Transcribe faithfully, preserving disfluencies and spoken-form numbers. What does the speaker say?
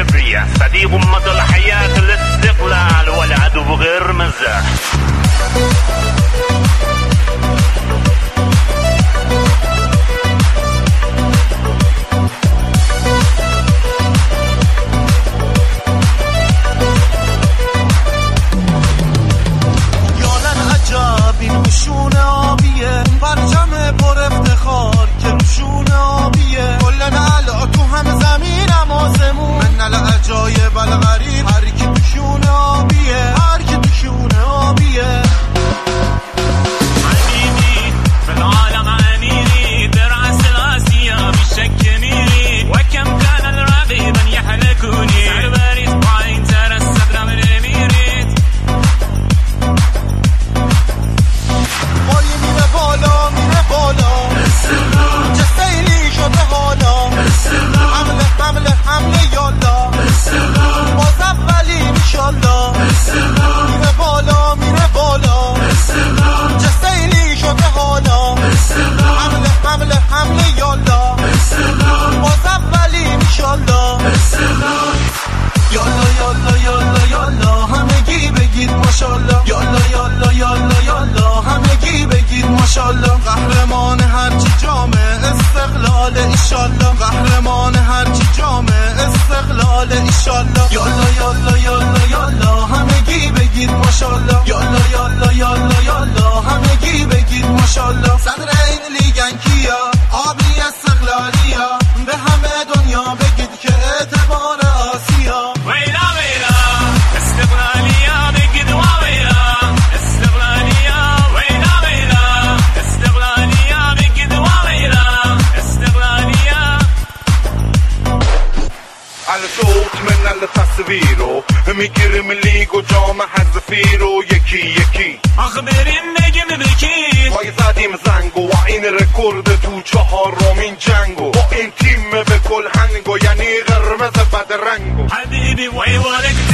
كبرياء صديق مدى الحياة الاستقلال والعدو غير مزاح. روشون آبیه پرچم پر افتخار که روشون آبیه کلن علا تو هم زمینم آسمون من نل عجایب الغریب هر کی توشون آبیه هر کی توشون آبیه حبيبي في العالم أميري درع السلاسية بالشك ميري وكم كان الرغيبا يحلكوني سعر باريس وعين ترى الصدر من أميري مالی میره بالا میره بالا چه سیلی شده حالا حمله حمله حمله یالا باز اولی انشالله میره بالا میره بالا چه سیلی شده حالا حمله حمله حمله یالا باز اولی انشالله یالا یالا یالا یالا همگی بگید ماشالله یالا یالا یالا یالا همگی بگید ماشالله قهرمان هرچی جامه استقلال ایشالله قهرمان هرچی جامه استقلال ایشالله یالا یالا یالا یالا همگی بگید ماشالله یالا یالا یالا یالا همگی بگید ماشالله صدر این لیگن کیا آبی استقلالیا به همه دنیا بگید که اعتبار آسیا ويلا ويلا استقلالية بقد وويلا استقلالية ويلا ويلا استقلالية بقد وويلا استقلالية على صوت من التصوير میگیریم لیگ و جام حذفی رو یکی یکی اخبرین نگم بکی پای زدیم زنگو و این رکورد تو چهارمین جنگو با این تیم به کل هنگو یعنی قرمز بدرنگو حبیبی وی والک